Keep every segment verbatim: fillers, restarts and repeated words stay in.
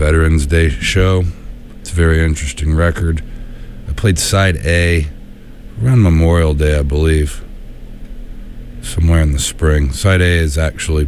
Veterans Day show. It's a very interesting record. I played side A around Memorial Day, I believe, somewhere in the spring. Side A is actually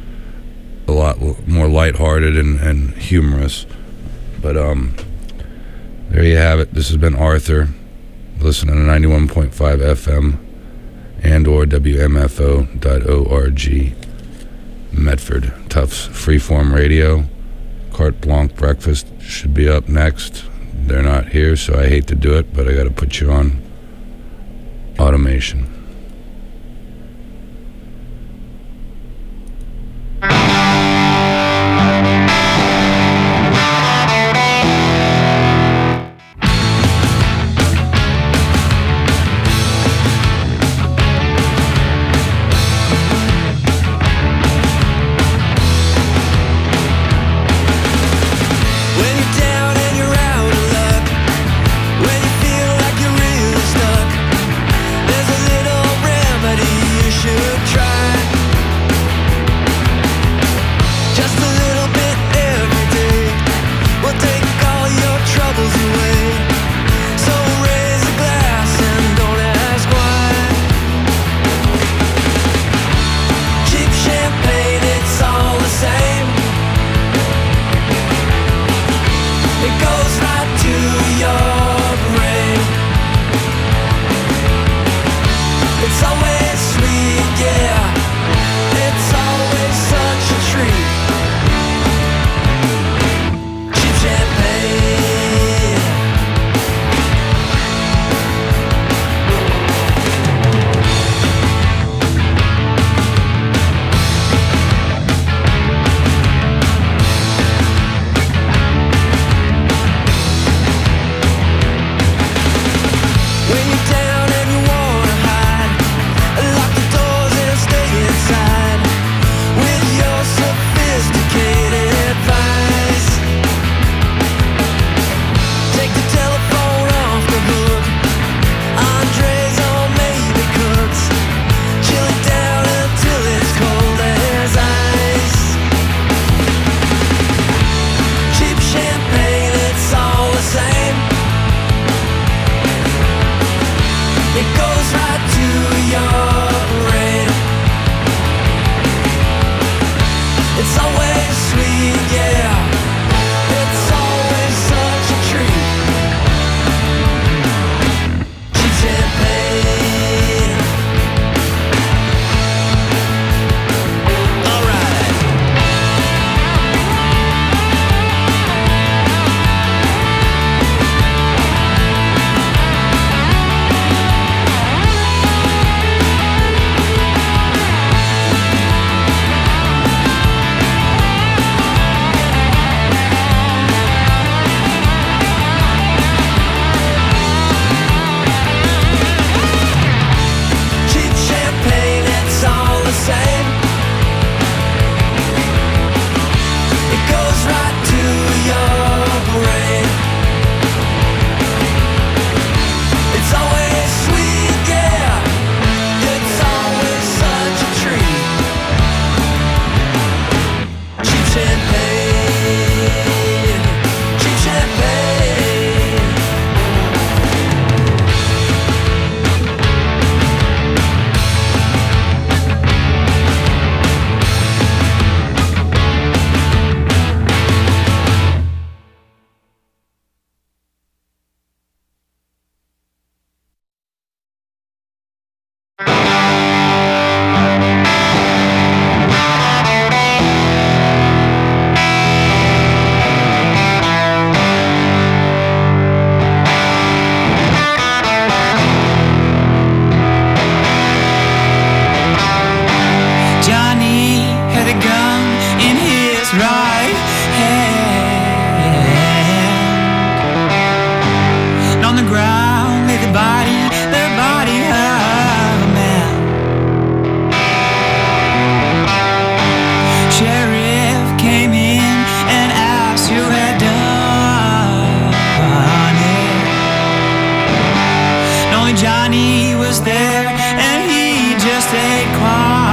a lot more lighthearted and, and humorous. But um, there you have it. This has been Arthur. Listen to ninety-one point five F M and or W M F O dot org. Medford. Tufts Freeform Radio. Carte Blanc Breakfast should be up next. They're not here, so I hate to do it, but I got to put you on automation.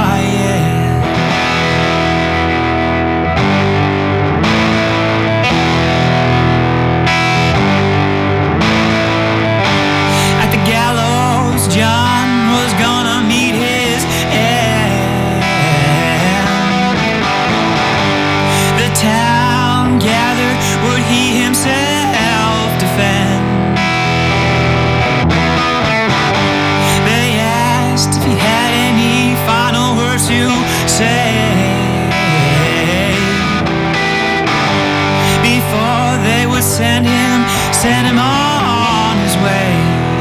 quiet. sent him on his way.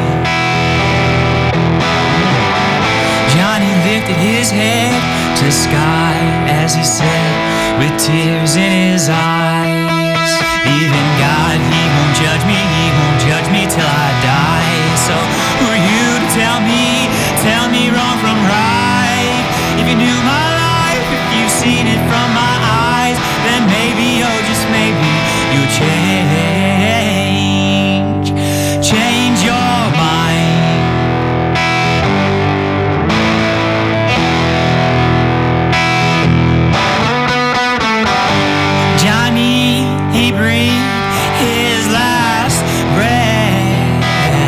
Johnny lifted his head to the sky as he said, with tears in his eyes, even God, he won't judge me, he won't judge me till I die. So who are you to tell me, tell me wrong from right? If you knew my life, if you've seen it from my eyes, then maybe, oh just maybe, you'll change, change your mind. Johnny, he breathed his last breath.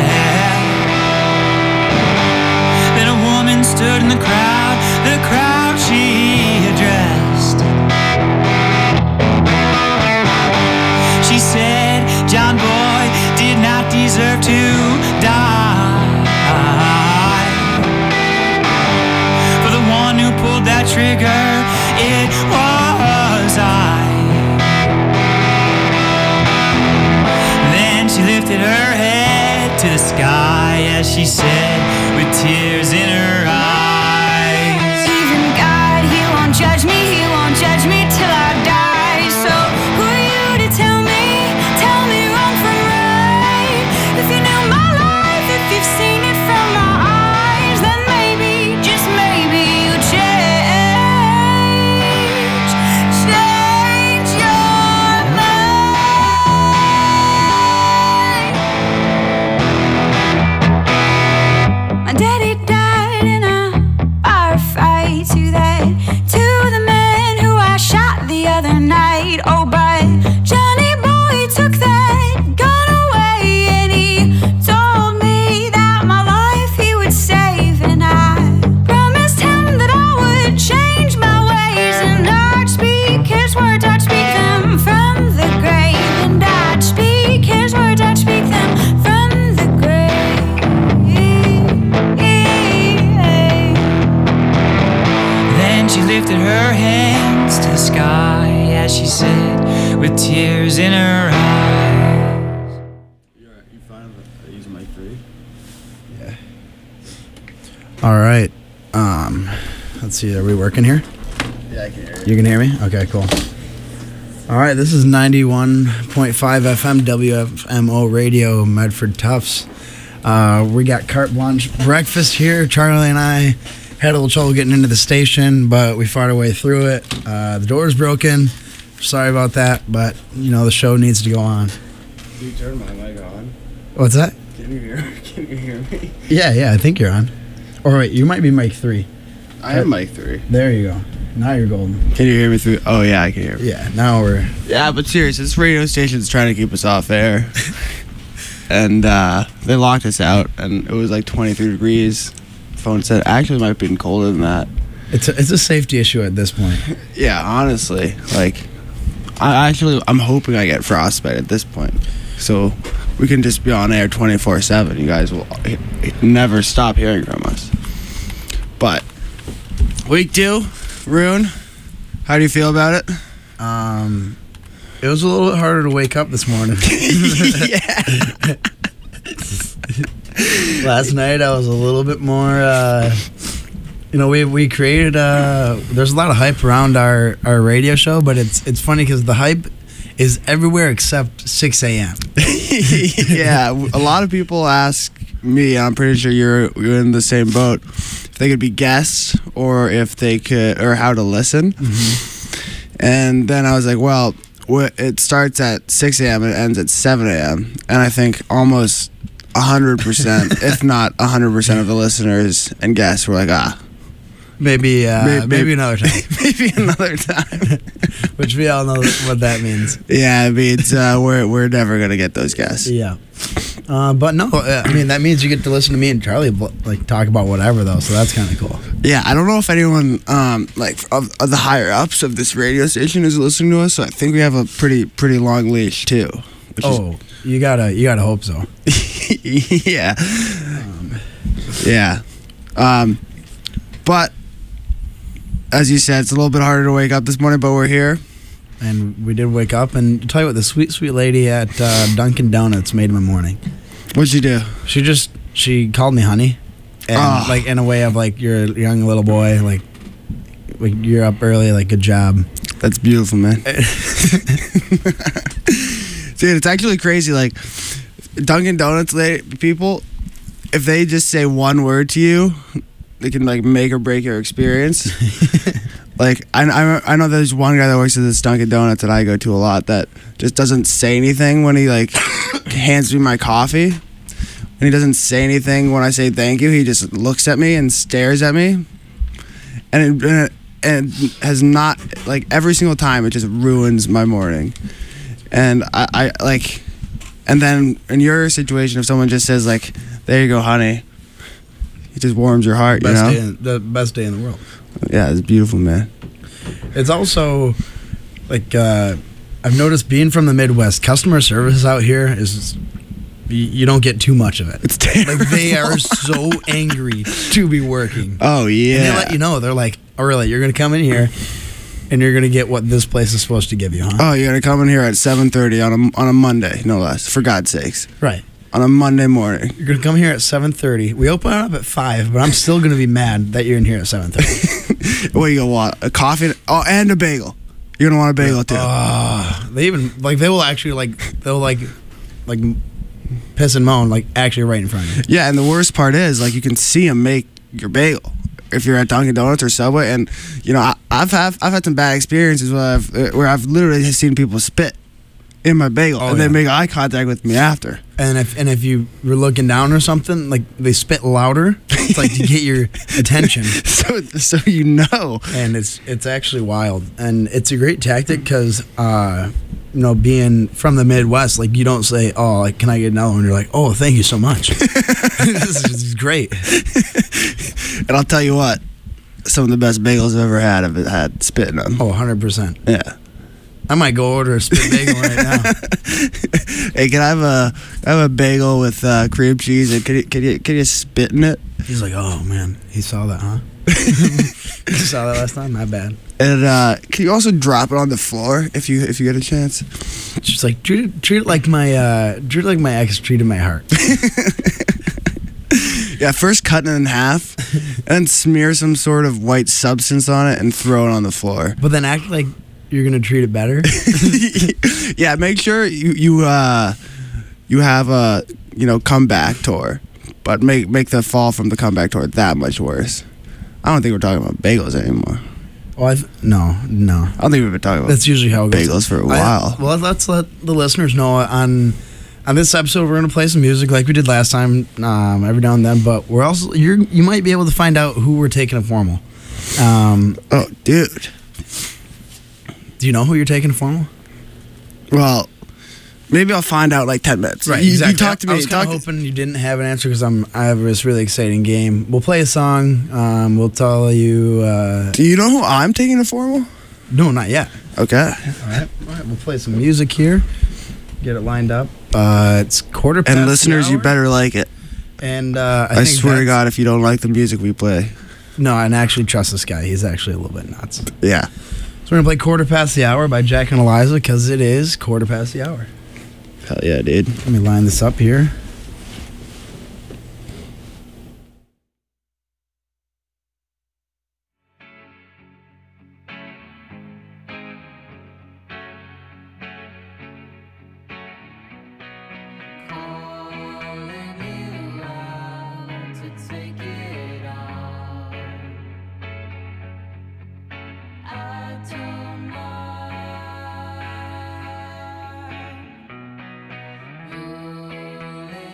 Then a woman stood in the crowd, the crowd she addressed. She said, John boy did not deserve to die. For the one who pulled that trigger, it was I. She lifted her head to the sky as she said, with tears in her eyes, even God, he won't judge me, he won't judge me till I die. So who are you to tell me, tell me wrong from right? If you knew my life, if you've seen it from my eyes, then maybe, just maybe, you'll change, change your mind. My daddy died in a firefight. To that, to the man who I shot the other night. Oh, but Johnny boy took that gun away, and he told me that my life he would save. And I promised him that I would change my ways, and I'd speak his words, I'd speak them from the grave. And I'd speak his words, I'd speak them from the grave. Then she lifted her hands to the sky as she said, with tears in her eyes. You're, you fine with using mic three? Yeah. All right. Um, let's see. Are we working here? Yeah, I can hear you. You can hear me? Okay, cool. All right. This is ninety-one point five F M W F M O Radio, Medford Tufts. Uh, we got carte blanche breakfast here. Charlie and I had a little trouble getting into the station, but we fought our way through it. Uh, the door's broken. Sorry about that, but you know the show needs to go on. Can you turn my mic on? What's that? Can you hear? Can you hear me? Yeah, yeah. I think you're on. Or wait, you might be mic three. I am mic three. There you go. Now you're golden. Can you hear me through? Oh yeah, I can hear. Yeah. Now we're. Yeah, but serious, this radio station's trying to keep us off air, and uh, they locked us out, and it was like twenty-three degrees. Phone said actually it might have been colder than that. It's a, it's a safety issue at this point. Yeah, honestly, like I actually I'm hoping I get frostbite at this point, so we can just be on air twenty-four seven. You guys will never stop hearing from us. But week two, Rune, how do you feel about it? Um, it was a little bit harder to wake up this morning. Yeah. Last night I was a little bit more. Uh, you know, we we created. Uh, there's a lot of hype around our, our radio show, but it's it's funny because the hype is everywhere except six a.m. Yeah, a lot of people ask me. I'm pretty sure you're you're in the same boat. If they could be guests, or if they could, or how to listen. Mm-hmm. And then I was like, well, it starts at six a.m. and it ends at seven a.m. And I think almost one hundred percent, if not one hundred percent of the listeners and guests were like, ah. Maybe, uh, maybe, maybe another time. Maybe another time. Which we all know what that means. Yeah, it means uh, we're, we're never going to get those guests. Yeah. Uh, but no, I mean, that means you get to listen to me and Charlie like talk about whatever, though, so that's kind of cool. Yeah, I don't know if anyone, um, like, of, of the higher-ups of this radio station is listening to us, so I think we have a pretty pretty long leash, too. Oh, is... you gotta you gotta hope so. Yeah. Um. Yeah. Um, but, as you said, it's a little bit harder to wake up this morning, but we're here. and we did wake up. And to tell you what, the sweet, sweet lady at uh, Dunkin' Donuts made my morning. What'd you do? She just she called me honey, and Oh. like in a way of like you're a young little boy, like like you're up early, like good job. That's beautiful, man. Dude, it's actually crazy. Like Dunkin' Donuts la- people, if they just say one word to you, they can like make or break your experience. Like I, I, I know there's one guy that works at this Dunkin' Donuts that I go to a lot that just doesn't say anything when he like hands me my coffee, and he doesn't say anything when I say thank you. He just looks at me and stares at me, and it, and it, and has not like every single time it just ruins my morning. And I, I like, and then in your situation, if someone just says like, "There you go, honey," it just warms your heart. Best you know? day in, the best day in the world. Yeah, it's beautiful, man. It's also like uh, I've noticed being from the Midwest, customer service out here is you, you don't get too much of it. It's terrible. Like they are so angry to be working. Oh yeah. And they let you know. They're like, "Oh, really? You're gonna come in here, and you're gonna get what this place is supposed to give you, huh?" Oh, you're gonna come in here at seven thirty on a on a Monday, no less. For God's sakes, Right. on a Monday morning. You're gonna come here at seven thirty. We open up at five, but I'm still gonna be mad that you're in here at seven thirty. What do you want? A coffee? Oh, and a bagel. You're gonna want a bagel too. Oh, they even like they will actually like they'll like like piss and moan like actually right in front of you. Yeah, and the worst part is like you can see them make your bagel if you're at Dunkin' Donuts or Subway, and you know I, I've had I've had some bad experiences where I've where I've literally seen people spit in my bagel Oh, and yeah. they make eye contact with me after. And if and if you were looking down or something, like they spit louder. It's like to get your attention. So so you know. And it's it's actually wild, and it's a great tactic because uh, you know, being from the Midwest, like you don't say, "Oh, like, can I get another one?" You're like, "Oh, thank you so much." This is great. And I'll tell you what, some of the best bagels I've ever had have had spit in them. Oh, one hundred percent. Yeah. I might go order a spit bagel right now. Hey, can I have a I have a bagel with uh, cream cheese and can you can you can you spit in it? He's like, "Oh man, he saw that, huh?" You saw that last time? Not bad. And uh, can you also drop it on the floor if you if you get a chance? She's like, treat it, treat it like my uh, treat it like my ex treated my heart. Yeah, first cut it in half, and then smear some sort of white substance on it and throw it on the floor. But then act like you're gonna treat it better. Yeah, make sure you you uh you have a you know comeback tour, but make make the fall from the comeback tour that much worse. I don't think we're talking about bagels anymore. Well, I've, no, no. I don't think we've been talking about That's usually how it goes. bagels for a I- while. well, let's let the listeners know on on this episode we're gonna play some music like we did last time, um, every now and then. But we're also you're you might be able to find out who we're taking a formal. Um, Oh, dude. do you know who you're taking a formal? Well, maybe I'll find out in like ten minutes. You, you talk to me. I was kind talk of hoping you didn't have an answer because I'm I have this really exciting game. We'll play a song. Um, we'll tell you. Uh, Do you know who I'm taking a formal? no, not yet. Okay. All right, all right. We'll play some music here. Get it lined up. Uh, it's quarter past And the listeners, you hour, better like it. And uh, I, I, think swear to that's- God, if you don't like the music we play, No, and actually trust this guy. He's actually a little bit nuts. yeah. So we're gonna play "Quarter Past the Hour" by Jack and Eliza because it is quarter past the hour. Hell yeah, dude. Let me line this up here. Rolling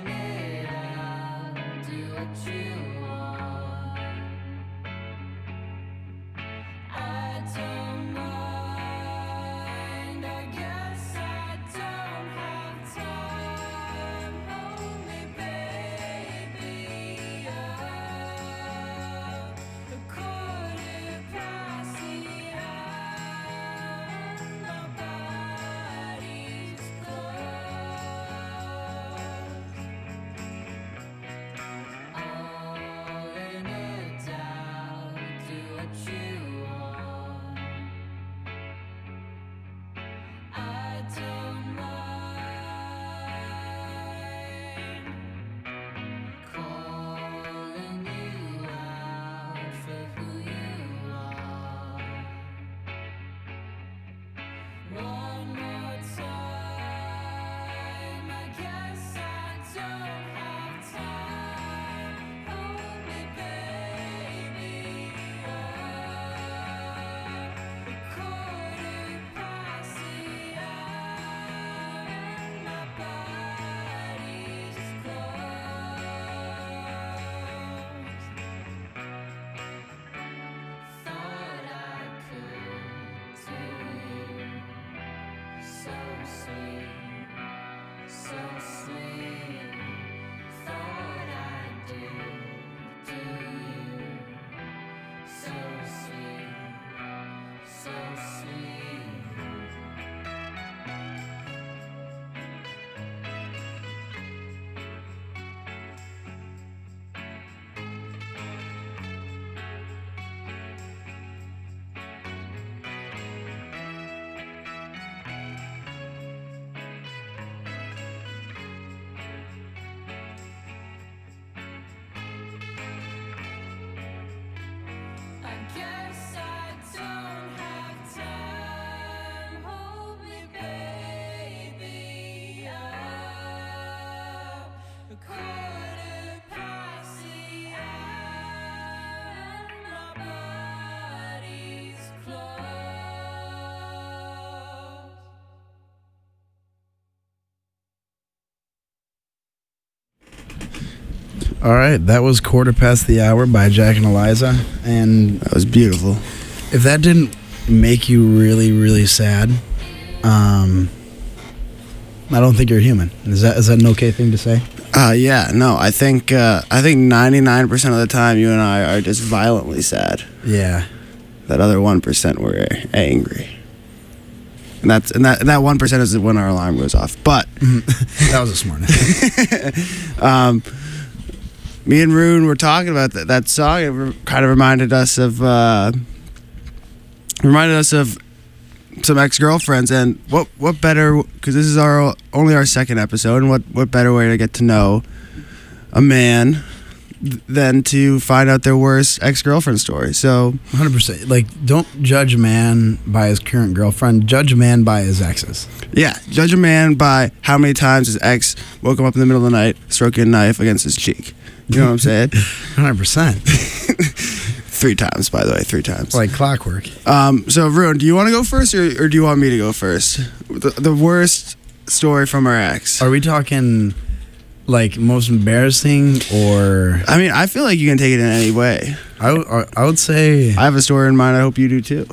All right, that was Quarter Past the Hour by Jack and Eliza. And That was beautiful. if that didn't make you really, really sad, um, I don't think you're human. Is that is that an okay thing to say? Uh, yeah, no, I think uh, I think ninety-nine percent of the time you and I are just violently sad. Yeah. That other one percent we're angry. And that's and that and that one percent is when our alarm goes off. But That was a smart one. um, me and Rune were talking about that, that song. It re- kind of reminded us of uh, reminded us of some ex-girlfriends, and what what better, because this is our only our second episode, and what what better way to get to know a man th- than to find out their worst ex-girlfriend story. So one hundred percent. Like, don't judge a man by his current girlfriend. Judge a man by his exes. yeah, judge a man by how many times his ex woke him up in the middle of the night, stroking a knife against his cheek. You know what I'm saying? one hundred percent. Three times, by the way, three times. Like clockwork. Um, so, Rune, do you want to go first, or, or do you want me to go first? The, the worst story from our ex. Are we talking, like, most embarrassing, or... I mean, I feel like you can take it in any way. I, w- I would say... I have a story in mind. I hope you do too.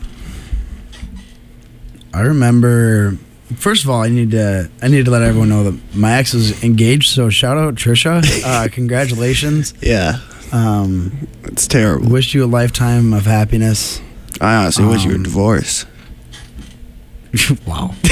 I remember... First of all, I need to I need to let everyone know that my ex is engaged, so shout out Trisha. Uh, congratulations. Yeah, Um, it's terrible. wish you a lifetime of happiness. I honestly wish you were Um, divorced. Wow.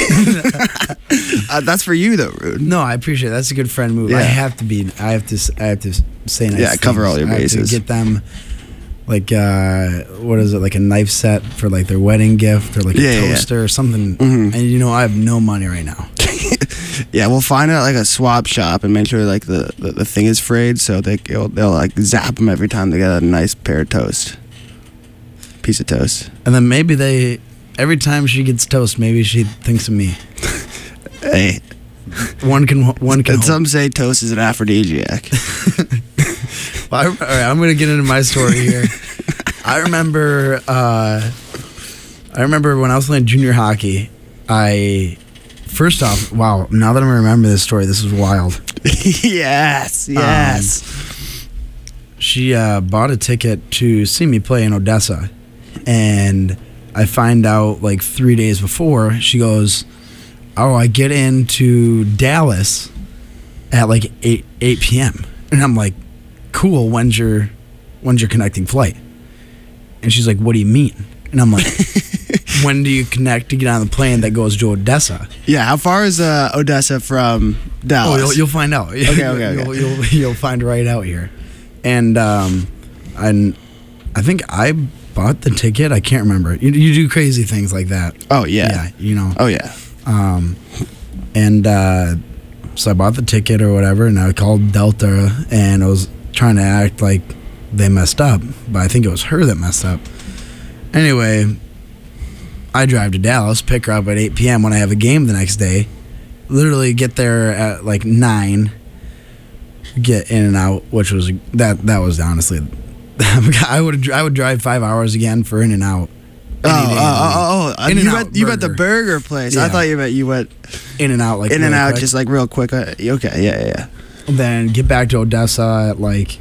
Uh, that's for you, though, Rune. No, I appreciate it. That's a good friend move. Yeah. I have to be. I have to. s- I have to s- say nice. Yeah, cover things. all your I have to bases. get them, like, uh, what is it? Like a knife set for like their wedding gift, or like Yeah, a yeah, yeah. toaster or something. Mhm. And you know, I have no money right now. Yeah, we'll find out like a swap shop and make sure like the, the, the thing is frayed, so they they'll, they'll like zap them every time they get a nice pair of toast, piece of toast. And then maybe they, every time she gets toast, maybe she thinks of me. Hey, One can. One can. and hope. some say toast is an aphrodisiac. Well, I, all right, I'm gonna get into my story here. I remember, uh, I remember when I was playing junior hockey. I, first off, wow! Now that I remember this story, this is wild. yes, yes. She uh, bought a ticket to see me play in Odessa, and I find out like three days before. She goes, "Oh, I get into Dallas at like eight eight p.m." and I'm like, "Cool. When's your when's your connecting flight?" And she's like, "What do you mean?" And I'm like, "When do you connect to get on the plane that goes to Odessa?" Yeah, how far is uh, Odessa from Dallas? Oh, you'll, you'll find out. Okay, okay, okay. You'll, you'll, you'll find right out here. And um, and I think I bought the ticket. I can't remember. You, you do crazy things like that. Oh yeah. Yeah, you know. Oh yeah. Um, and uh, so I bought the ticket or whatever, and I called Delta, and I was trying to act like they messed up, but I think it was her that messed up. Anyway, I drive to Dallas, pick her up at eight p.m. when I have a game the next day. Literally get there at like nine. Get in and out, which was that that was honestly, I would I would drive five hours again for in and out. Oh, any oh, day of the week. oh, oh, oh. You In-N-Out went, you went the burger. burger place. I Yeah. thought you meant you went In and out like in and really out quick. just like real quick. Uh, Okay, yeah, yeah, yeah. Then get back to Odessa at like,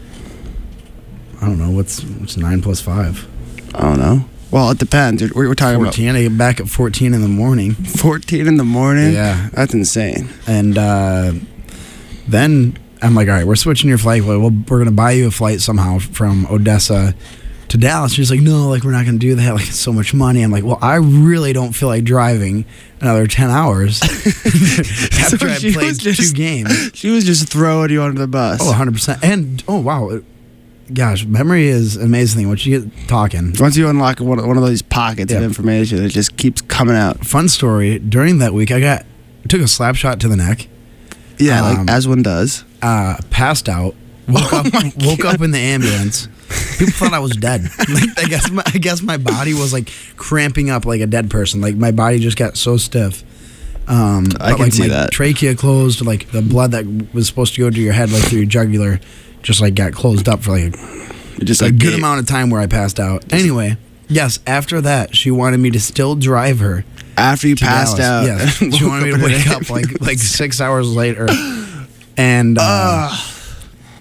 I don't know, what's what's nine plus five? I don't know. Well, it depends. We're, we're talking fourteen. I get back at fourteen in the morning. about fourteen in the morning. Yeah. That's insane. And uh, then I'm like, all right, we're switching your flight. Well, we're going to buy you a flight somehow from Odessa to Dallas. She's like, no, like, we're not going to do that. Like, it's so much money. I'm like, well, I really don't feel like driving another ten hours after So I she played was just- two games. She was just throwing you under the bus. Oh, one hundred percent. And, oh, wow. It- Gosh, memory is an amazing thing. Once you get talking. Once you unlock one of, one of those pockets of Yeah. information, it just keeps coming out. Fun story. During that week, I got I took a slap shot to the neck. Yeah, Um, like as one does. Uh, passed out. Woke Oh up. my Woke God. up in the ambulance. People thought I was dead. Like, I guess my, I guess my body was like cramping up like a dead person. Like my body just got so stiff. Um, I but, can like, see my that. Trachea closed. Like the blood that was supposed to go to your head, like through your jugular, just like got closed up for like a You're just a like good "Hey." amount of time where I passed out. Anyway, yes, after that, she wanted me to still drive her after you to passed Dallas. out. Yes, and she woke wanted me to in an wake up like like six hours later. And uh,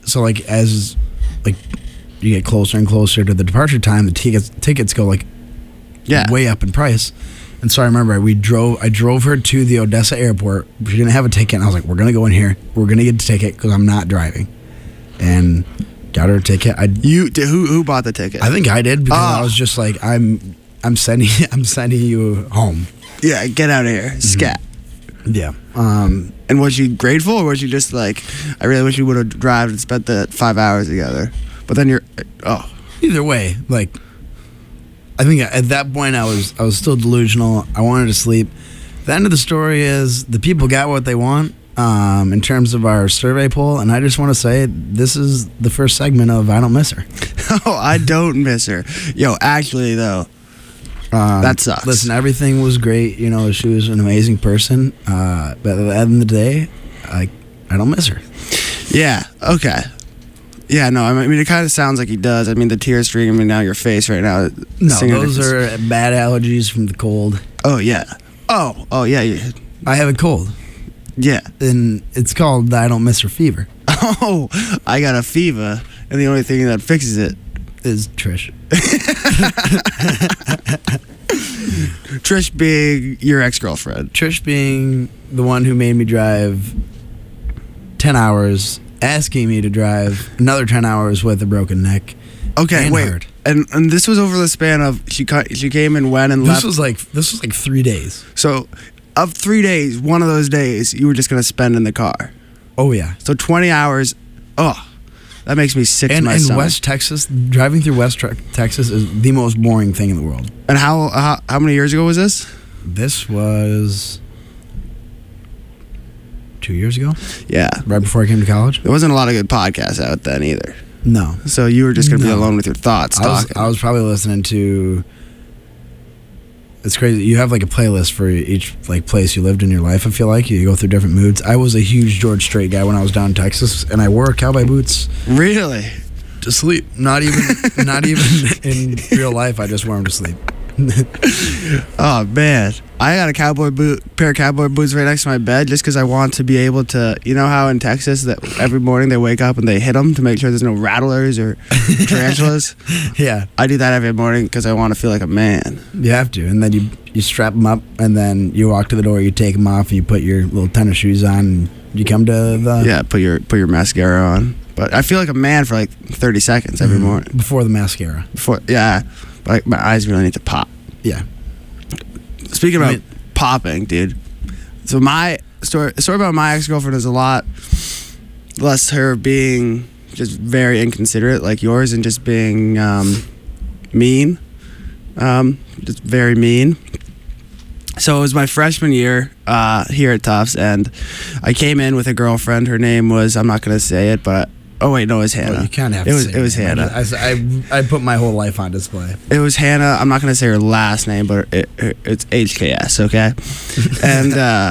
so like as like you get closer and closer to the departure time, the tickets tickets go like Yeah. way up in price. And so I remember we drove. I drove her to the Odessa airport. She didn't have a ticket, and I was like, "We're gonna go in here. We're gonna get a ticket because I'm not driving." And got her a ticket. I You did, who who bought the ticket? I think I did because Oh. I was just like, "I'm I'm sending I'm sending you home." yeah, get out of here, scat. Yeah. Um. And was she grateful, or was she just like, I really wish we would have driven and spent the five hours together? But then you're, oh, Either way, like, I think at that point I was I was still delusional. I wanted to sleep. The end of the story is the people got what they want um, in terms of our survey poll, and I just want to say this is the first segment of I Don't Miss Her. oh, I don't miss her. Yo, actually though, Um, That sucks. Listen, everything was great. You know, she was an amazing person. Uh, but at the end of the day, I I don't miss her. yeah, okay. Yeah, no, I mean, it kind of sounds like he does. I mean, the tears streaming down your face right now. No, singing those this- are bad allergies from the cold. Oh, yeah. Oh, oh, yeah, yeah. I have a cold, Yeah. and it's called I Don't Miss Her fever. Oh, I got a fever, and the only thing that fixes it. Is Trish. Trish being your ex-girlfriend. Trish being the one who made me drive ten hours, asking me to drive another ten hours with a broken neck. Okay, And wait. hurt. And and this was over the span of she cut, she came and went and This left. was like this was like three days. So, of three days, one of those days you were just gonna spend in the car. Oh yeah. So twenty hours. Oh, that makes me sick to And my in stomach. West Texas, driving through West Tre- Texas is the most boring thing in the world. And how, how how many years ago was this? This was two years ago, Yeah, right before I came to college. there wasn't a lot of good podcasts out then either. No, So you were just gonna be No. alone with your thoughts. I was talking. I was probably listening to. It's crazy. You have like a playlist for each like place you lived in your life. I feel like you go through different moods. I was a huge George Strait guy when I was down in Texas, and I wore cowboy boots Really? to sleep. Not even, not even in real life. I just wore them to sleep. Oh man, I got a cowboy boot, pair of cowboy boots right next to my bed, just because I want to be able to. You know how in Texas that every morning they wake up and they hit them to make sure there's no rattlers or tarantulas. Yeah, I do that every morning because I want to feel like a man. you have to, and then you you strap them up, and then you walk to the door. You take them off. You put your little tennis shoes on, and you come to the Yeah, put your put your mascara on. But I feel like a man for like thirty seconds every Mhm. morning. before the mascara. Before, yeah, but like, my eyes really need to pop. Yeah. Speaking about I mean- popping, dude. So my story story about my ex girlfriend is a lot less her being just very inconsiderate like yours and just being um, mean, um, just very mean. So it was my freshman year uh, here at Tufts, and I came in with a girlfriend. Her name was, I'm not gonna say it, but oh wait, no, it was Hannah. Well, you kind of have it to was say it was her name. Hannah. I, I, I put my whole life on display. It was Hannah. I'm not gonna say her last name, but it, it, it's H K S. Okay, and uh,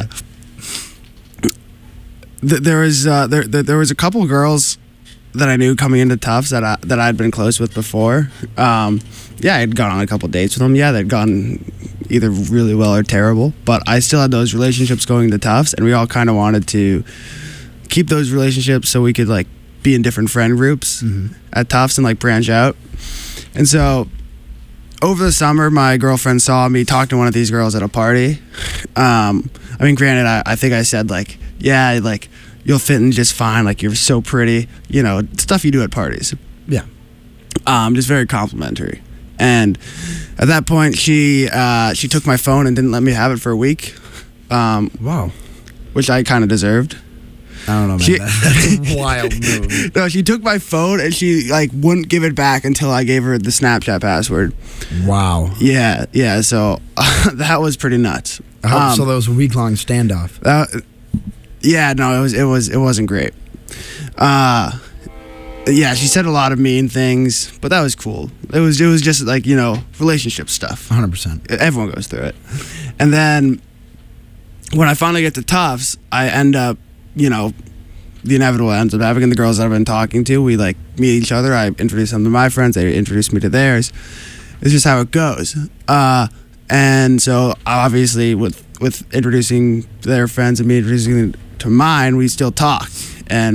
th- there was uh, there, there there was a couple girls that I knew coming into Tufts that I that I'd been close with before. Um, yeah, I'd gone on a couple dates with them. Yeah, they'd gone either really well or terrible, but I still had those relationships going to Tufts, and we all kind of wanted to keep those relationships so we could like be in different friend groups Mhm. at Tufts and like branch out. And so over the summer, my girlfriend saw me talk to one of these girls at a party. Um, I mean, granted, I, I think I said like, yeah, like you'll fit in just fine. Like you're so pretty, you know, stuff you do at parties. Yeah. Um, just very complimentary. And at that point, she uh, she took my phone and didn't let me have it for a week, um, Wow. which I kind of deserved. I don't know about She- that. That's a wild move. No, she took my phone and she like wouldn't give it back until I gave her the Snapchat password. Wow. Yeah, yeah. So that was pretty nuts. How- Um, so that was a week long standoff. Uh, yeah, no, it was it was it wasn't great. Uh yeah, she said a lot of mean things, but that was cool. It was it was just like, you know, relationship stuff. one hundred percent. Everyone goes through it. And then when I finally get to Tufts, I end up, you know, the inevitable ends up happening. The girls that I've been talking to, we like meet each other. I introduce them to my friends. They introduce me to theirs. It's just how it goes. Uh, and so obviously with with introducing their friends and me introducing them to mine, we still talk. And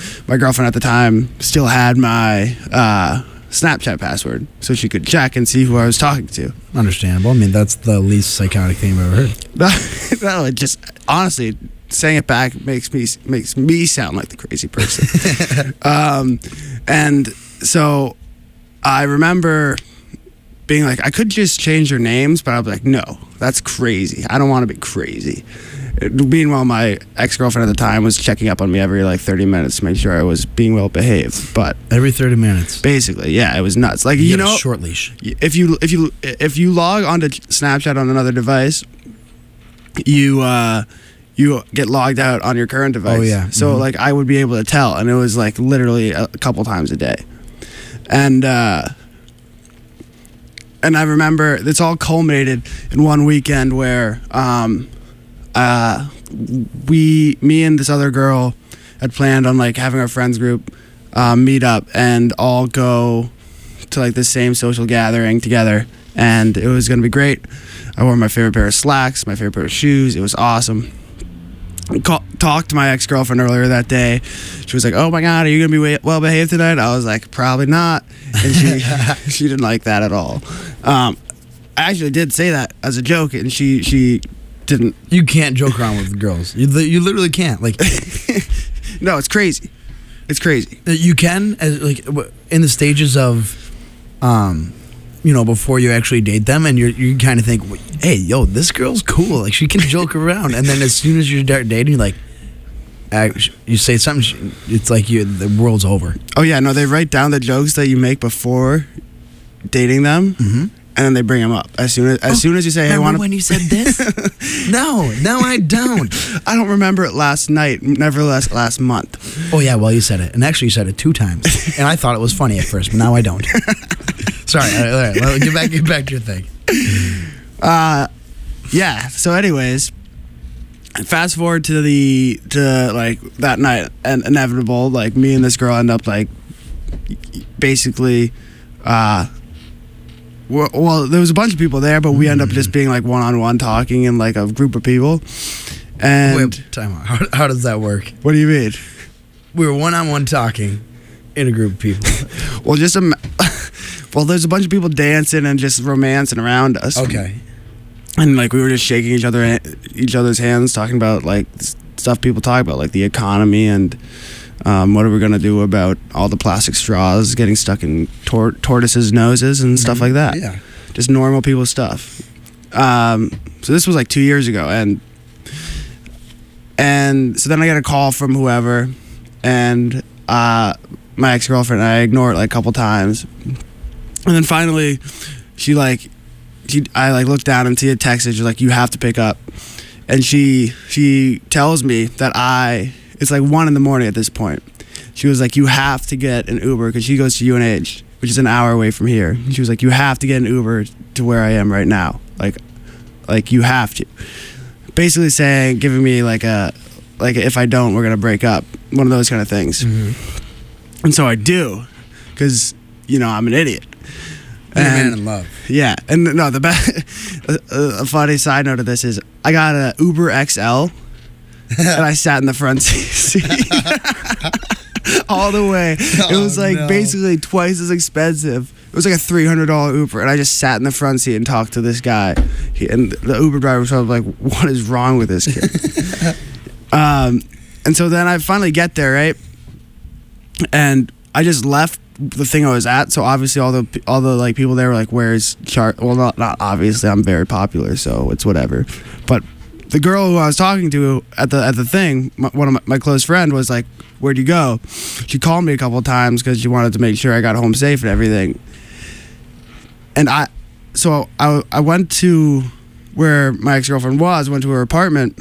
my girlfriend at the time still had my uh, Snapchat password, so she could check and see who I was talking to. Understandable. I mean, that's the least psychotic thing I've ever heard. No, it just honestly saying it back makes me makes me sound like the crazy person. um, and so I remember being like, I could just change their names, but I was like, no, that's crazy. I don't want to be crazy. Meanwhile, my ex-girlfriend at the time was checking up on me every like thirty minutes to make sure I was being well behaved. But every thirty minutes, basically, yeah, it was nuts. Like you, you get know, a short leash. If you if you if you log onto Snapchat on another device, you uh, you get logged out on your current device. Oh yeah. So mm-hmm. like I would be able to tell, and it was like literally a couple times a day, and. uh And I remember it's all culminated in one weekend where um, uh, we, me and this other girl had planned on like having our friends group uh, meet up and all go to like the same social gathering together, and it was gonna be great. I wore my favorite pair of slacks, my favorite pair of shoes. It was awesome. Call, talked to my ex-girlfriend earlier that day. She was like, "Oh my God, are you gonna be well behaved tonight?" I was like, "Probably not," and she she didn't like that at all. Um, I actually did say that as a joke, and she she didn't. You can't joke around with girls. You li- you literally can't. Like, no, it's crazy. It's crazy. You can as like w- in the stages of, um. you know, before you actually date them, and you're, you kind of think, hey, yo, this girl's cool. Like, she can joke around. And then as soon as you start dating, like, act, you say something, it's like you the world's over. Oh, yeah, no, they write down the jokes that you make before dating them, mm-hmm. and then they bring them up. As soon as, as, oh, soon as you say, hey, I want to... when you said this? no, no, I don't. I don't remember it last night, nevertheless, last month. Oh, yeah, well, you said it. And actually, you said it two times. And I thought it was funny at first, but now I don't. Sorry, all right, all right, well, get back, get back to your thing. Uh, yeah. So, anyways, fast forward to the to like that night, and inevitable. Like me and this girl end up like basically. Uh, well, well, there was a bunch of people there, but we end up just being like one on one talking in like a group of people. And wait, time out. How, how does that work? What do you mean? We were one on one talking in a group of people. Well, just a. Well, there's a bunch of people dancing and just romancing around us. Okay. And like we were just shaking each other, each other's hands, talking about like stuff people talk about, like the economy and um, what are we gonna do about all the plastic straws getting stuck in tor- tortoises' noses and stuff like that. Yeah. Just normal people stuff. Um, so this was like two years ago, and and so then I get a call from whoever, and uh, my ex-girlfriend. I ignore it like a couple times. And then finally, she like, she I like look down and see a text. She's like, "You have to pick up," and she she tells me that I. It's like one in the morning at this point. She was like, "You have to get an Uber," because she goes to U N H, which is an hour away from here. She was like, "You have to get an Uber to where I am right now. Like, like you have to." Basically saying, giving me like a, like if I don't, we're gonna break up. One of those kind of things. Mm-hmm. And so I do, because you know I'm an idiot. You're And, a man in love. Yeah, and no, the best. a, a funny side note of this is I got a Uber X L, and I sat in the front seat all the way. It was Oh, like no. basically twice as expensive. It was like a three hundred dollar Uber, and I just sat in the front seat and talked to this guy. He, and the Uber driver was like, "What is wrong with this kid?" um, and so then I finally get there, right, and I just left the thing I was at, so obviously all the all the like people there were like, "Where's Char?" Well, not not obviously. I'm very popular, so it's whatever. But the girl who I was talking to at the at the thing, my, one of my, my close friend was like, "Where'd you go?" She called me a couple of times because she wanted to make sure I got home safe and everything. And I, so I I went to where my ex girlfriend was. Went to her apartment,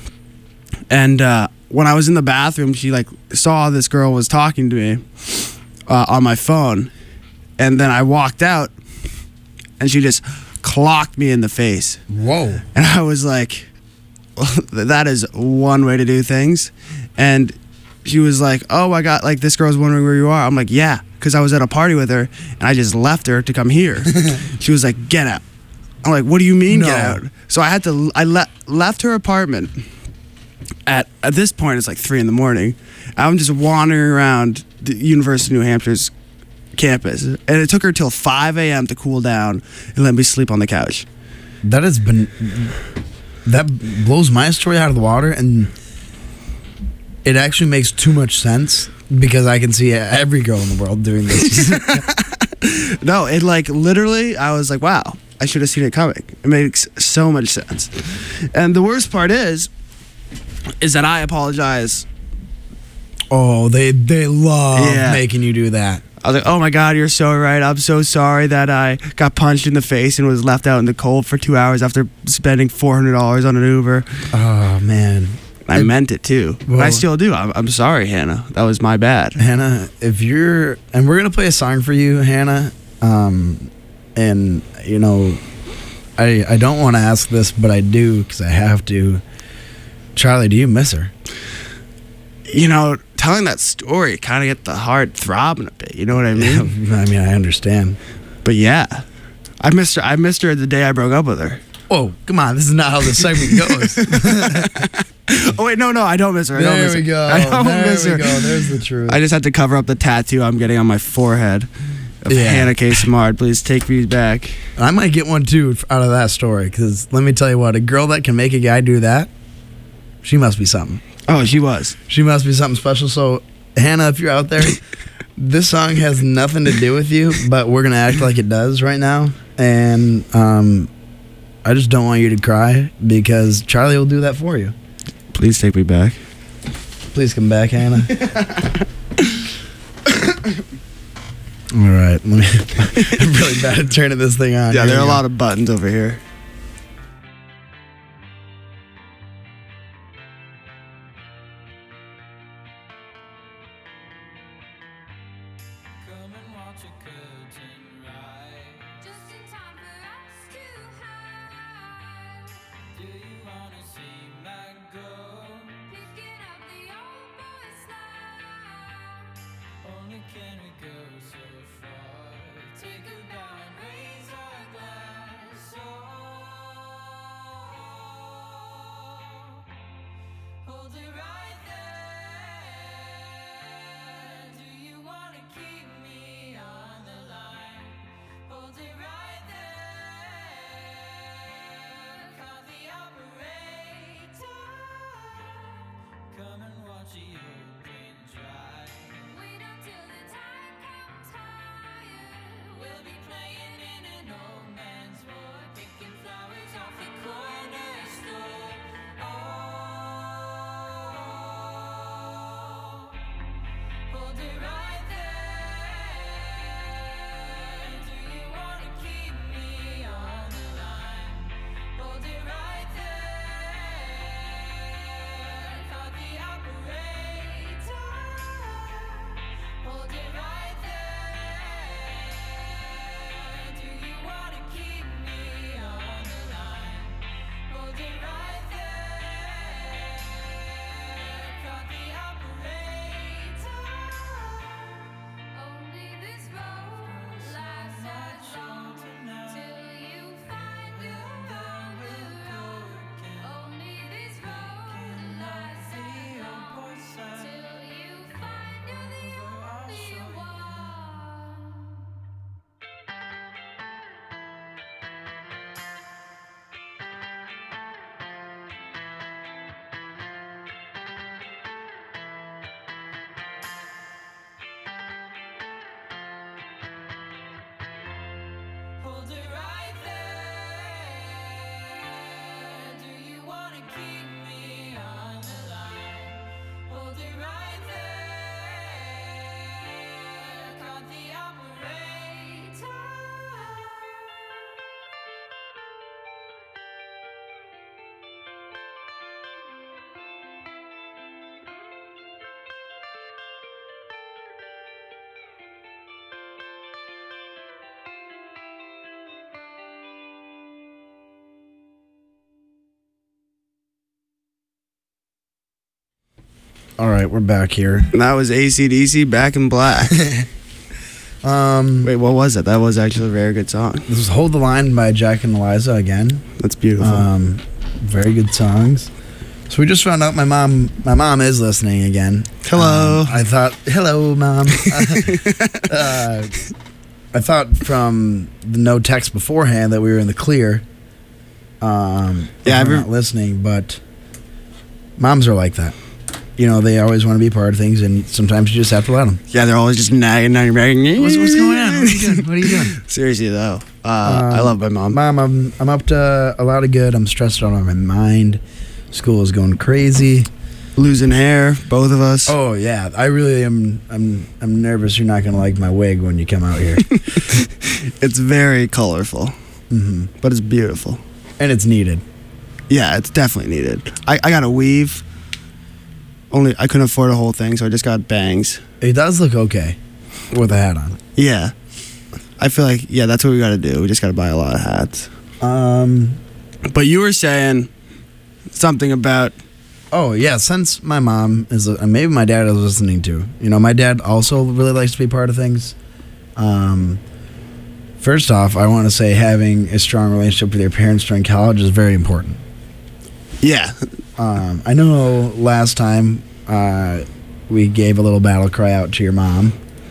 and uh, when I was in the bathroom, she like saw this girl was talking to me. Uh, on my phone, and then I walked out, and she just clocked me in the face. Whoa! And I was like, well, "That is one way to do things." And she was like, "Oh, I got like this girl's wondering where you are." I'm like, "Yeah," because I was at a party with her, and I just left her to come here. She was like, "Get out." I'm like, "What do you mean, No. get out?" So I had to. I le- left her apartment, at at this point it's like three in the morning. I'm just wandering around the University of New Hampshire's campus, and it took her till five a.m. to cool down and let me sleep on the couch. That has been that blows my story out of the water, and it actually makes too much sense because I can see every girl in the world doing this. No, it like literally, I was like, wow, I should have seen it coming. It makes so much sense. And the worst part is, is that I apologize. Oh, they they love Yeah. making you do that. I was like, oh my God, you're so right. I'm so sorry that I got punched in the face and was left out in the cold for two hours after spending four hundred dollars on an Uber. Oh man, I It- meant it too. But I Well- still do. I'm, I'm sorry, Hannah. That was my bad. Hannah, if you're, and we're gonna play a song for you, Hannah. Um, and you know, I I don't want to ask this, but I do because I have to. Charlie, do you miss her? You know, telling that story kind of get the heart throbbing a bit. You know what I mean? I mean, I understand. But yeah, I missed her. I missed her the day I broke up with her. Whoa, come on! This is not how this segment goes. Oh wait, no, no, I don't miss her. I don't There miss we her. go. I don't There miss we her. go. There's the truth. I just had to cover up the tattoo I'm getting on my forehead of Yeah. Hannah K. Smart. Please take me back. I might get one too out of that story because let me tell you what, a girl that can make a guy do that, she must be something. Oh, she was. She must be something special. So, Hannah, if you're out there, this song has nothing to do with you, but we're gonna act like it does right now. And um, I just don't want you to cry because Charlie will do that for you. Please take me back. Please come back, Hannah. All right, let me. I'm really bad at turning this thing on. Yeah, Here there are we a go. lot of buttons over here. Come and watch a curtain rise. Just in time for us to hide. Do you wanna see my go? Picking up the old boys' slide. Only can we go so far? Take a bow and raise our glass. Oh, hold it right there. Do you wanna keep me on the line? Hold it right there. Call the operator. Come and watch the open dry. Wait until the time comes higher. We'll be playing in an old man's ward, picking flowers off the corner store. Oh, hold it right there. Do you wanna keep me on the line? Hold it right there. Call the operator. Hold it right there. Do you wanna keep me on the line? Hold it right there. Call the operator. Only this road lies as long till you find your only road. Only this road lies as long till you find you're the only one. Hold it right there. Do you wanna keep me on the line? Hold it right there. Call the operator. All right, we're back here. And that was A C D C, Back in Black. Um, Wait, what was it? That was actually a very good song. this is "Hold the Line" by Jack and Eliza again. That's beautiful. Um, very good songs. So we just found out my mom my mom is listening again. Hello. Um, I thought, hello, mom. uh, I thought from the no text beforehand that we were in the clear. Um, Yeah, yeah, I've we're re- not listening, but moms are like that. You know, they always want to be part of things, and sometimes you just have to let them. Yeah, they're always just nagging, nagging, nagging. What's, what's going on? What are you doing? What are you doing? Seriously though, uh, I Um, love my mom. Mom, I'm I'm up to a lot of good. I'm stressed out on my mind. School is going crazy. Losing hair, both of us. Oh yeah, I really am. I'm I'm nervous. You're not gonna like my wig when you come out here, It's very colorful, hmm but it's beautiful. and it's needed. Yeah, it's definitely needed. I, I got a weave. Only I couldn't afford a whole thing, so I just got bangs. It does look okay with a hat on. Yeah, I feel like yeah, that's what we got to do. We just got to buy a lot of hats. Um. But you were saying something about Oh yeah, since my mom is, and maybe my dad is listening too. You know, my dad also really likes to be part of things. Um. First off, I want to say having a strong relationship with your parents during college is very important. yeah, Um, I know last time uh, we gave a little battle cry out to your mom,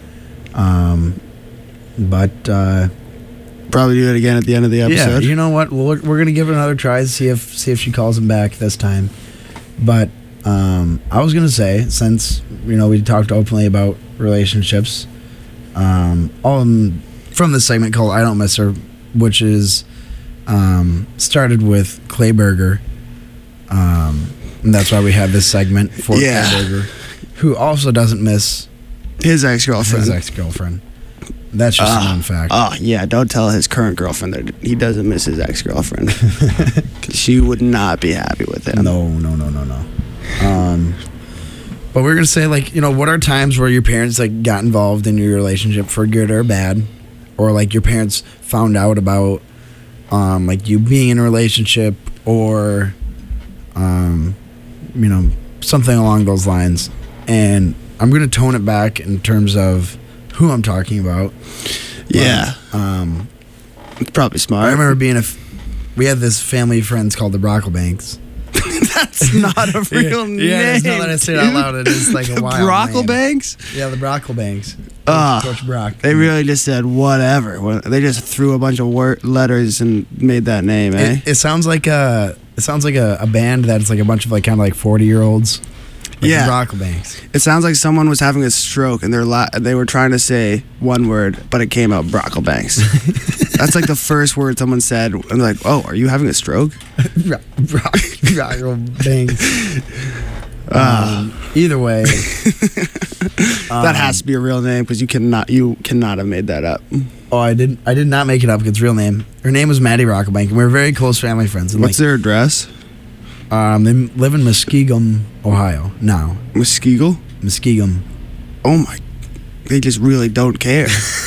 um, but uh, probably do it again at the end of the yeah, episode. you know what? We're, we're gonna give it another try. See if see if she calls him back this time. But um, I was gonna say, since you know we talked openly about relationships, um, on from this segment called "I Don't Miss Her," which is um, started with Clay Berger. Um, and that's why we have this segment for Yeah. Clay Berger, who also doesn't miss His ex girlfriend. his ex-girlfriend. That's just a known fact. Oh yeah, don't tell his current girlfriend that he doesn't miss his ex girlfriend. She would not be happy with him. No, no, no, no, no. Um, but we're gonna say, like, you know, what are times where your parents like got involved in your relationship for good or bad, or like your parents found out about, um, like you being in a relationship, or, um, you know, something along those lines. And I'm gonna tone it back in terms of who I'm talking about. Yeah, Um, it's probably smart. I remember being a. F- we had this family of friends called the Brocklebanks. That's not a real name. Yeah, it's not that I say it out loud. It is like a wild name. Brocklebanks? Yeah, the Brocklebanks. Ah, Coach Brock. They really just said whatever. When- They just threw a bunch of word letters and made that name, eh? It, it sounds like a. It sounds like a, a band that's like a bunch of like kind of like forty year olds. Like Yeah. the Brocklebanks. It sounds like someone was having a stroke and they're la- they were trying to say one word, but it came out Brocklebanks. That's like the first word someone said. And they're like, "Oh, are you having a stroke?" Brock, Brock, Brocklebanks. Ah. Um, either way, That has to be a real name because you cannot you cannot have made that up. oh, I didn't. I did not make it up. It's real name. Her name was Maddie Brocklebank, and we were very close family friends. And What's like, their address? um, they live in Muskegum, Ohio. Now, Muskegee? Muskegum. Oh my! They just really don't care.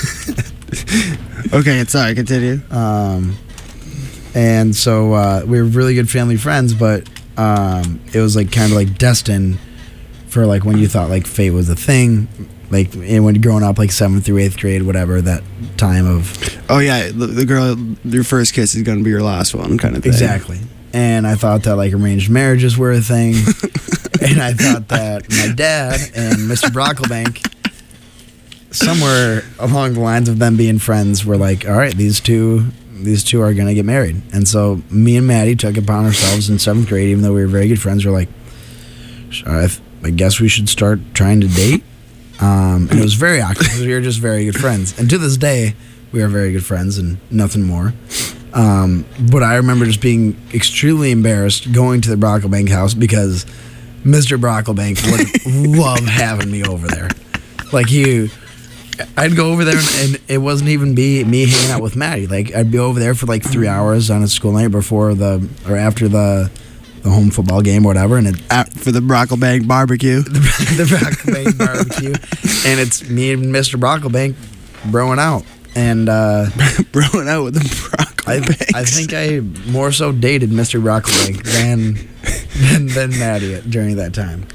Okay, sorry. Continue. Um, and so uh, we were really good family friends, but um, it was like kind of like destined for like when you thought like fate was a thing, like and when you're growing up, like seventh through eighth grade, whatever that time of Oh yeah, the, the girl, your first kiss is gonna be your last one, kind of thing. exactly. And I thought that like arranged marriages were a thing, and I thought that my dad and Mister Brocklebank, somewhere along the lines of them being friends, were like, all right, these two. These two are gonna get married, and so me and Maddie took it upon ourselves in seventh grade, even though we were very good friends. We're like, I, th- I guess we should start trying to date. Um, and it was very awkward because we were just very good friends, and to this day, we are very good friends and nothing more. Um, but I remember just being extremely embarrassed going to the Brocklebank house because Mister Brocklebank would love having me over there. Like he. I'd go over there and, and it wasn't even be me hanging out with Maddie. Like I'd be over there for like three hours on a school night before the or after the the home football game or whatever, and it At, for the Brocklebank barbecue. the, the Brocklebank barbecue, and it's me and Mister Brocklebank broing out, and uh, Broing out with the I Brocklebanks. I think I more so dated Mister Brocklebank than than than Maddie during that time.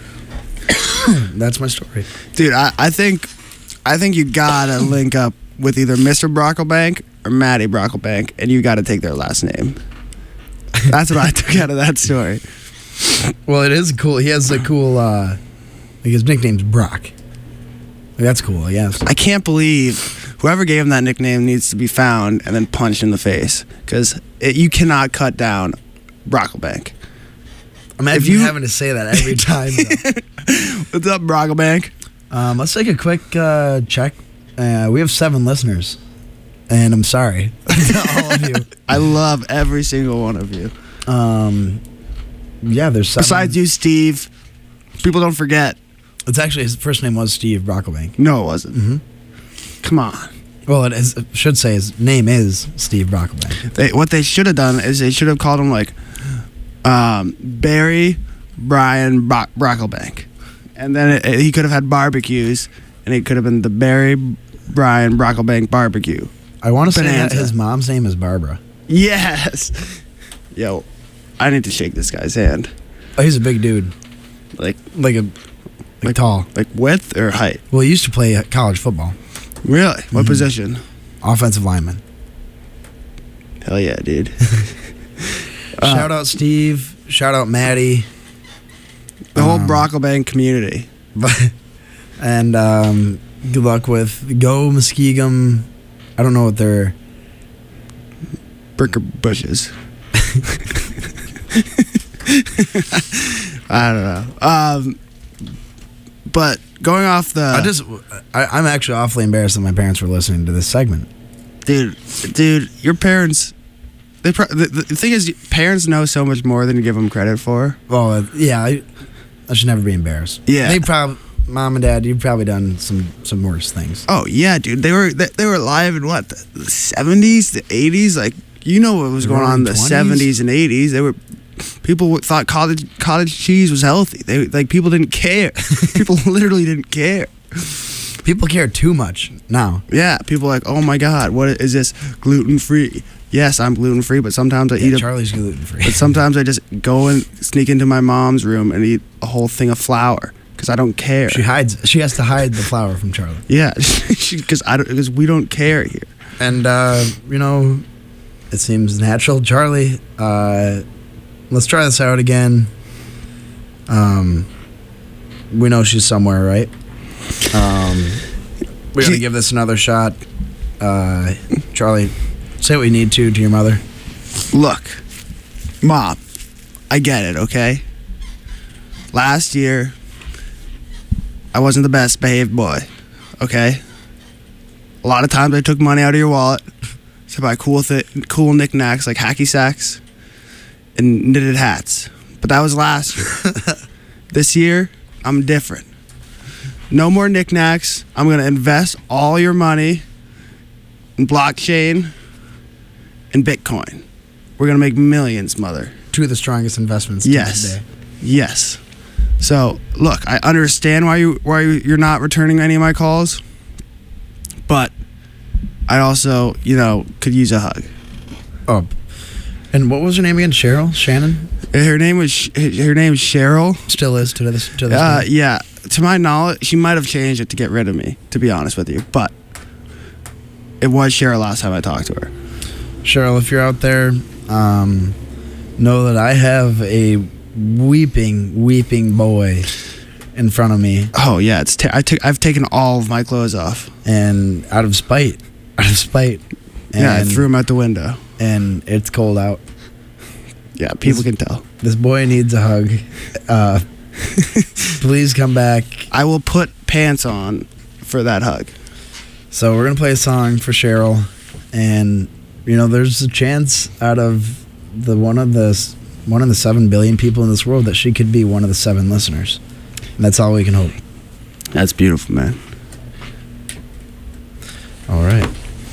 That's my story. Dude, I, I think I think you gotta link up with either Mister Brocklebank or Maddie Brocklebank, and you gotta take their last name. That's what I took out of that story. Well, it is cool. He has a cool. Uh, like his nickname's Brock. Like, that's cool. I guess. I can't believe whoever gave him that nickname needs to be found and then punched in the face because you cannot cut down Brocklebank. Imagine If you- having to say that every time. though. What's up, Brocklebank? Um, let's take a quick uh, check. Uh, we have seven listeners, and I'm sorry to all of you. I love every single one of you. Um, yeah, there's seven. Besides you, Steve. People don't forget. It's actually his first name was Steve Brocklebank. No, it wasn't. Mm-hmm. Come on. Well, it, is, it should say his name is Steve Brocklebank. They, what they should have done is they should have called him like um, Barry Brian Bro- Brocklebank. And then it, it- he could have had barbecues, and it could have been the Barry Brian Brocklebank barbecue. I want to say that Bonanza. his mom's name is Barbara. Yes. Yo, I need to shake this guy's hand. Oh, he's a big dude, Like, like a like, Like- tall. like width or height? Well, he used to play uh, college football, Really? What Mhm. position? offensive lineman. Hell yeah, dude. Uh, Shout out Steve. Shout out Maddie. The whole Um, Brocklebank community. And um, good luck with Go Muskegum. I don't know what they're. Bricker bushes. I don't know. Um, but going off the I just. I, I'm actually awfully embarrassed that my parents were listening to this segment. dude, dude, your parents. They pro- the, the thing is, parents know so much more than you give them credit for. Well, uh, yeah, I, I should never be embarrassed. Yeah. They probably, mom and dad, you've probably done some some worse things. Oh yeah, dude, they were they, they were alive in what the seventies, the eighties. Like you know what was The going on in the roaring twenties? seventies and eighties. They were people thought cottage cottage cheese was healthy. They like people didn't care. People literally didn't care. People care too much now. Yeah, people are like, oh my god, what is this gluten free? Yes, I'm gluten free, but sometimes I Yeah, eat a Charlie's gluten free. But sometimes I just go and sneak into my mom's room and eat a whole thing of flour because I don't care. She hides. She has to hide the flour from Charlie. Yeah, because I don't because we don't care here. And uh, you know, it seems natural. Charlie, uh, let's try this out again. Um, we know she's somewhere, right? Um, we gotta She- give this another shot. Uh, Charlie, say what you need to to your mother. Look, Mom, I get it. Okay. Last year, I wasn't the best behaved boy. Okay. A lot of times I took money out of your wallet to buy cool th- cool knickknacks like hacky sacks and knitted hats. But that was last year. This year, I'm different. No more knickknacks. I'm gonna invest all your money in blockchain and Bitcoin. We're gonna make millions, mother. Two of the strongest investments. to Yes. today. Yes. So look, I understand why you why you- you're not returning any of my calls, but I also, you know, could use a hug. Oh, and what was her name again? Cheryl? Shannon? Her name was Sh- her name is Cheryl. Still is to this to this Uh, day. yeah. To my knowledge, she might have changed it to get rid of me. To be honest with you, but it was Cheryl last time I talked to her. Cheryl, if you're out there, um, know that I have a weeping, weeping boy in front of me, Oh yeah, it's ta- I took I've taken all of my clothes off. and out of spite, out of spite, and, Yeah, I threw him out the window. and it's cold out. Yeah, people can tell. This boy needs a hug. Uh, please come back. I will put pants on for that hug. So we're gonna play a song for Cheryl, and you know, there's a chance out of the one of the s- one of the seven billion people in this world that she could be one of the seven listeners, and that's all we can hope. That's beautiful, man. All right.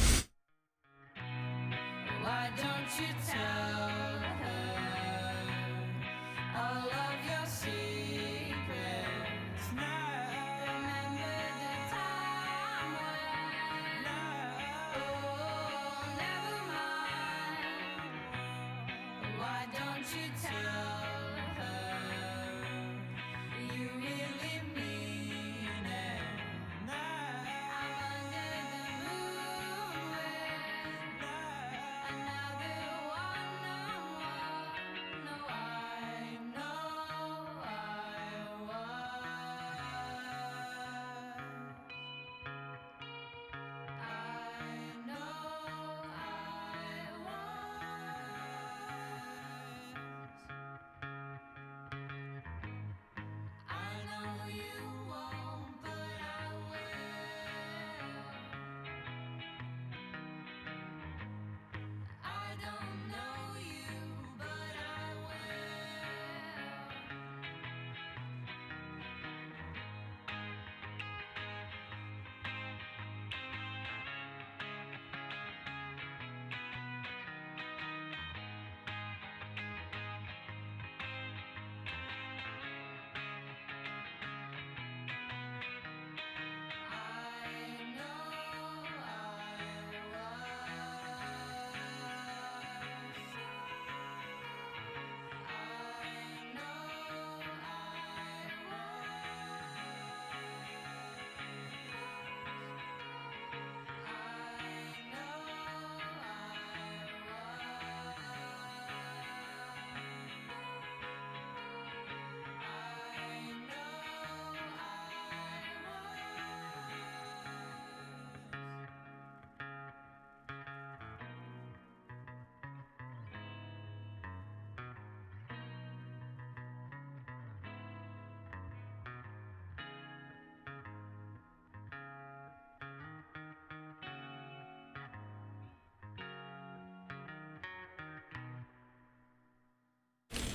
Why don't you tell her all of your secrets now? Remember the time when oh, never mind. Why don't you tell her you really mean it?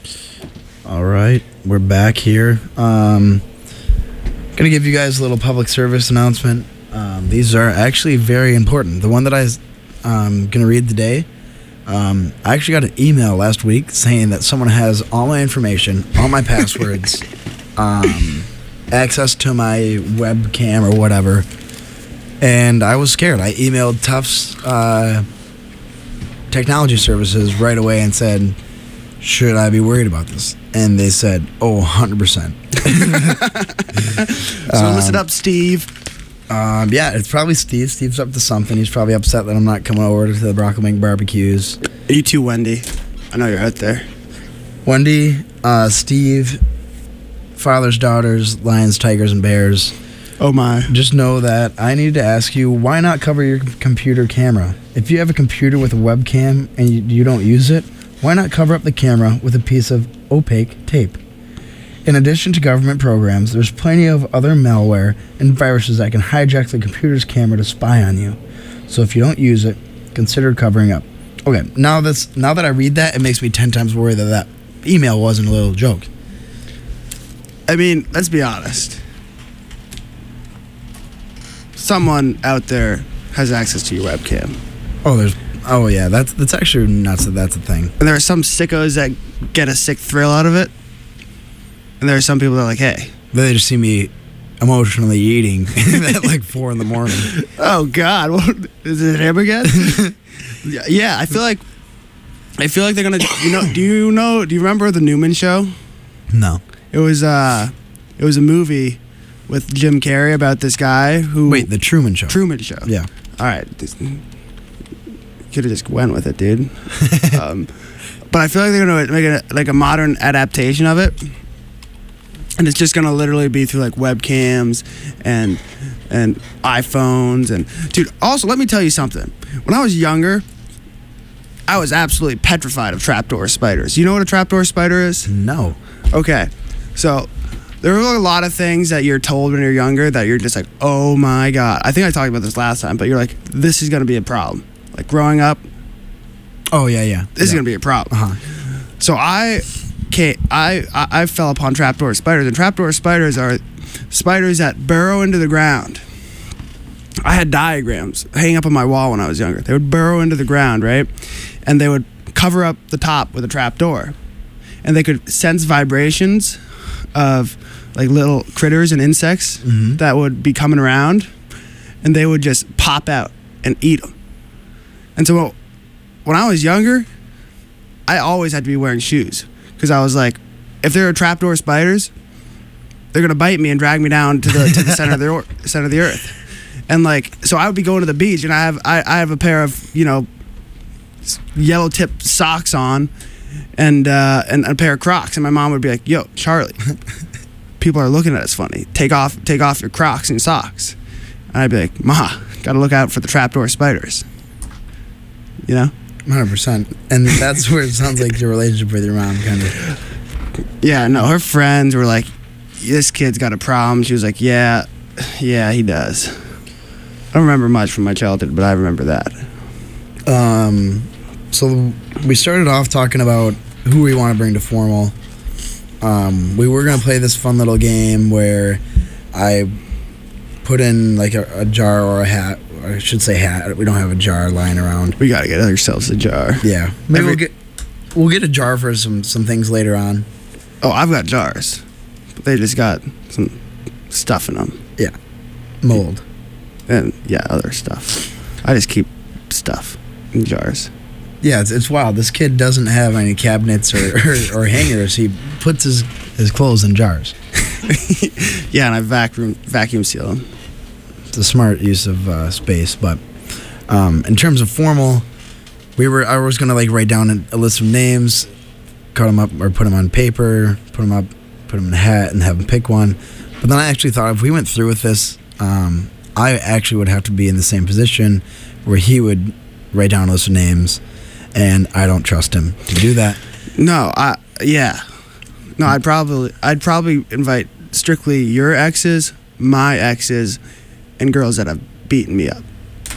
All right, we're back here. Um, gonna give you guys a little public service announcement. Um, these are actually very important. The one that I was um, gonna read today, um, I actually got an email last week saying that someone has all my information, all my passwords, um, access to my webcam or whatever, and I was scared. I emailed Tufts uh, Technology Services right away and said, should I be worried about this? And they said, oh, one hundred percent. So listen up, Steve. Um, yeah, it's probably Steve. Steve's up to something. He's probably upset that I'm not coming over to the Brocklemink barbecues. You too, Wendy. I know you're out there. Wendy, uh, Steve, fathers, daughters, lions, tigers, and bears. Oh my. Just know that I need to ask you, why not cover your c- computer camera? If you have a computer with a webcam and you, you don't use it, why not cover up the camera with a piece of opaque tape? In addition to government programs, there's plenty of other malware and viruses that can hijack the computer's camera to spy on you. So if you don't use it, consider covering up. Okay, now that's now that I read that, it makes me ten times worried that that email wasn't a little joke. I mean, let's be honest. Someone out there has access to your webcam. Oh, there's oh yeah, that's that's actually nuts that that's a thing. And there are some sickos that get a sick thrill out of it. And there are some people that are like, hey. They just see me emotionally eating at like four in the morning. Oh God, what, is it him again? Yeah, yeah, I feel like, I feel like they're gonna. You know? Do you know? Do you remember the Newman Show? No. It was uh, it was a movie with Jim Carrey about this guy who. Wait, the Truman Show. Truman Show. Yeah. All right. Could have just went with it, dude. um, but I feel like they're gonna make it like a modern adaptation of it. And it's just gonna literally be through like webcams and and iPhones and dude. Also, let me tell you something. When I was younger, I was absolutely petrified of trapdoor spiders. You know what a trapdoor spider is? No. Okay, so there are a lot of things that you're told when you're younger that you're just like, oh my God. I think I talked about this last time, but you're like, this is gonna be a problem. Like growing up, Oh yeah, yeah. this is yeah. gonna be a problem. Uh huh. So I, okay, I, I I fell upon trapdoor spiders, and trapdoor spiders are spiders that burrow into the ground. I had diagrams hanging up on my wall when I was younger. They would burrow into the ground, right? And they would cover up the top with a trapdoor. And they could sense vibrations of like little critters and insects Mhm. that would be coming around, and they would just pop out and eat them. And so when I was younger, I always had to be wearing shoes because I was like, if there are trapdoor spiders, they're gonna bite me and drag me down to the to the center of the or- center of the earth. And like, so I would be going to the beach, and I have I, I have a pair of you know s- yellow tip socks on, and uh, and a pair of Crocs, and my mom would be like, "Yo, Charlie, people are looking at us funny. Take off take off your Crocs and your socks." And I'd be like, "Ma, gotta look out for the trapdoor spiders." You know. one hundred percent. And that's where it sounds like your relationship with your mom kind of. Yeah, no, her friends were like, this kid's got a problem. She was like, yeah, yeah, he does. I don't remember much from my childhood, but I remember that. Um, so we started off talking about who we want to bring to formal. Um, we were going to play this fun little game where I put in like a, a jar or a hat. Or I should say hat. We don't have a jar lying around. We gotta get ourselves a jar. Yeah. Maybe Every- we'll get we'll get a jar for some, some things later on. Oh, I've got jars, but they just got some stuff in them. Yeah. Mold. And yeah, other stuff. I just keep stuff in jars. Yeah, it's, it's wild. This kid doesn't have any cabinets or, or, or hangers. He puts his, his clothes in jars. Yeah, and I vacuum vacuum seal them. It's a smart use of uh, space, but um, in terms of formal, we were I was gonna like write down a, a list of names, cut them up or put them on paper, put them up, put them in a hat, and have them pick one. But then I actually thought if we went through with this, um, I actually would have to be in the same position where he would write down a list of names, and I don't trust him to do that. No, I yeah. No, I'd probably I'd probably invite strictly your exes, my exes, and girls that have beaten me up.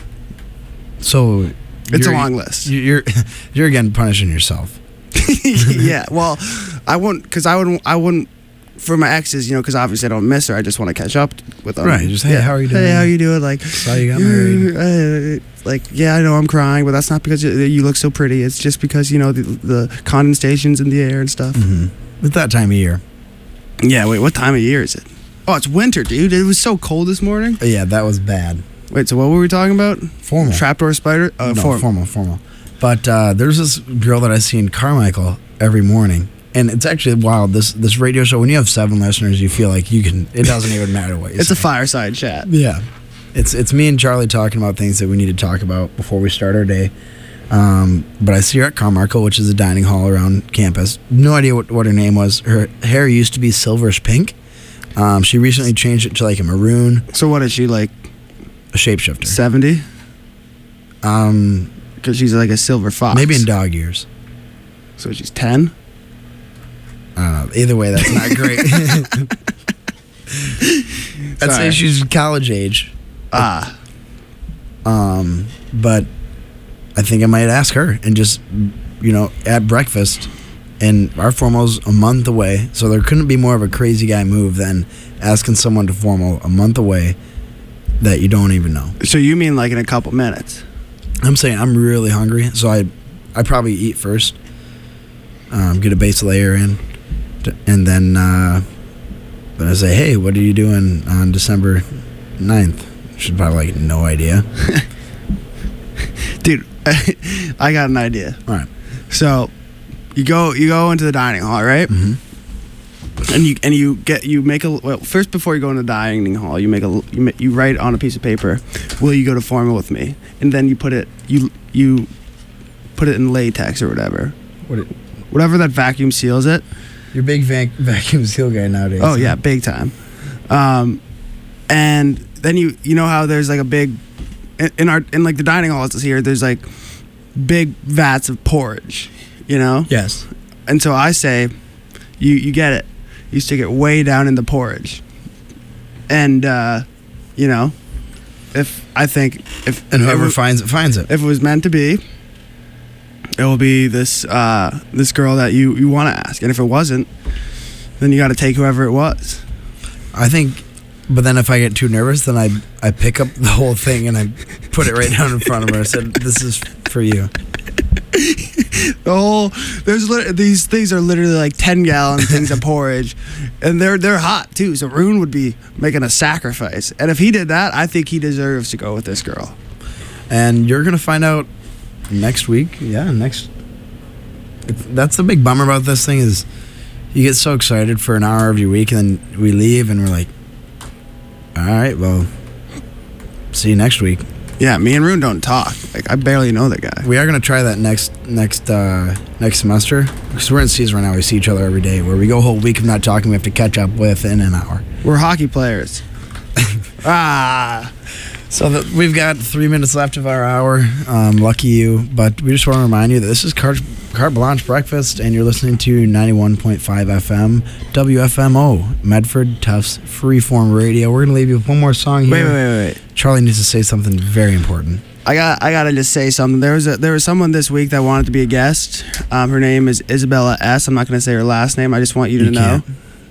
So It's a you're- long list. You're you're again punishing yourself. Yeah, well, I wouldn't, because I wouldn't, I wouldn't, for my exes, you know, because obviously I don't miss her. I just want to catch up with them. Right, just, hey, how are you doing? Hey, how you doing? Like, Saw you got married. uh, like, yeah, I know I'm crying, but that's not because you, you look so pretty. It's just because, you know, the, the condensation's in the air and stuff. Mm-hmm. It's that time of year. Yeah, wait, what time of year is it? Oh, it's winter, dude. It was so cold this morning. Yeah, that was bad. Wait, so what were we talking about? Formal. Trapdoor spider? Uh, no, form. formal, formal. But uh, there's this girl that I see in Carmichael every morning. And it's actually wild. This this radio show, when you have seven listeners, you feel like you can, it doesn't even matter what you It's say. a fireside chat. Yeah. It's it's me and Charlie talking about things that we need to talk about before we start our day. Um, but I see her at Carmichael, which is a dining hall around campus. No idea what, what her name was. Her hair used to be silverish pink. Um, she recently changed it to like a maroon, So what is she, like a shapeshifter. seventy? Um, Because she's like a silver fox. maybe in dog years. So she's ten? I don't know. Either way, that's not great. I'd say Sorry. she's college age. Ah. Um, but I think I might ask her and just, you know, at breakfast. And our formal's a month away, so there couldn't be more of a crazy guy move than asking someone to formal a month away that you don't even know. So you mean like in a couple minutes? I'm saying I'm really hungry, so I I probably eat first, um, get a base layer in, t- and then uh, then I say, hey, what are you doing on December ninth? She's probably like, no idea. Dude, I got an idea. All right. So you go you go into the dining hall, right? Mm-hmm. And you and you get you make a well first before you go into the dining hall you make a you, ma- you write on a piece of paper, will you go to formal with me? And then you put it you you put it in latex or whatever, What it, whatever that vacuum seals it. you're a big vac- vacuum seal guy nowadays. Oh yeah, big time. Um, and then you you know how there's like a big in, in our in like the dining halls here. There's like big vats of porridge, you know. Yes. And so I say, you you get it. You stick it way down in the porridge, and uh, you know, if I think if And whoever if, finds it finds it. if it was meant to be, it will be this uh, this girl that you you want to ask. And if it wasn't, then you got to take whoever it was. I think, but then if I get too nervous, then I I pick up the whole thing and I put it right down in front of her. I said, "This is for you." The whole there's lit- these things are literally like ten gallon things of porridge, and they're they're hot too. So Rune would be making a sacrifice, and if he did that, I think he deserves to go with this girl. And you're gonna find out next week. Yeah, next. It's, that's the big bummer about this thing is, you get so excited for an hour of your week, and then we leave, and we're like, "All right, well, see you next week." Yeah, me and Rune don't talk. Like I barely know that guy. We are gonna try that next next uh, next semester because we're in season right now. We see each other every day. Where we go a whole week of not talking, we have to catch up within an hour. We're hockey players. ah. So the, we've got three minutes left of our hour. Um, lucky you, but we just want to remind you that this is Carte, Carte Blanche Breakfast, and you're listening to ninety-one point five F M, W F M O, Medford Tufts Freeform Radio. We're gonna leave you with one more song here. Wait, wait, wait, wait. Charlie needs to say something very important. I got I gotta just say something. There was a there was someone this week that wanted to be a guest. Um, her name is Isabella S. I'm not gonna say her last name. I just want you to You know. can't.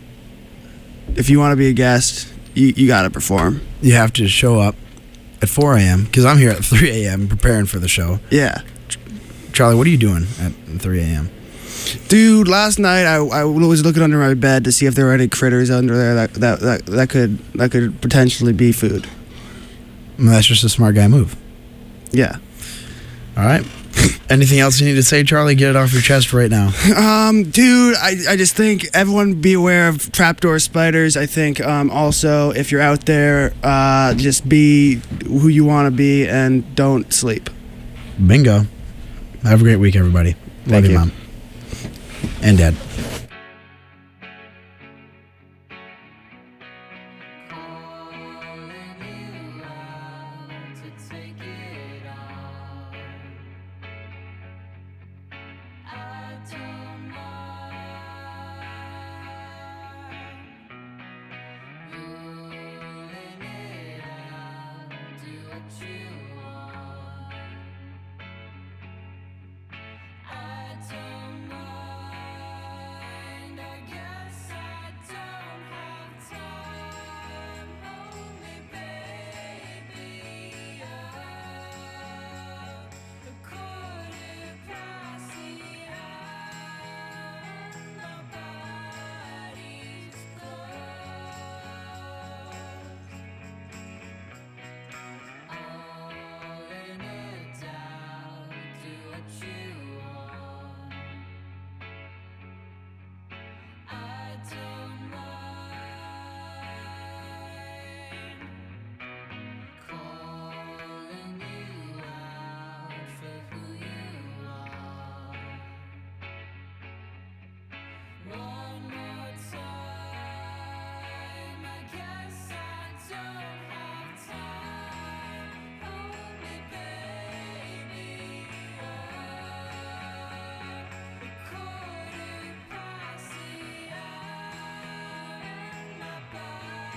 If you want to be a guest, you, you gotta perform. You have to show up at four a.m. because I'm here at three a.m. preparing for the show. Yeah. Charlie, what are you doing at three a.m.? Dude, last night I, I was looking under my bed to see if there were any critters under there that that, that, that could that could potentially be food. Well, that's just a smart guy move. Yeah. All right. Anything else you need to say, Charlie? Get it off your chest right now. Um, dude, I, I just think everyone be aware of trapdoor spiders. I think um, also if you're out there, uh, just be who you want to be and don't sleep. Bingo. Have a great week, everybody. Love Thank you, you. Mom. And Dad. Rolling it out, do what you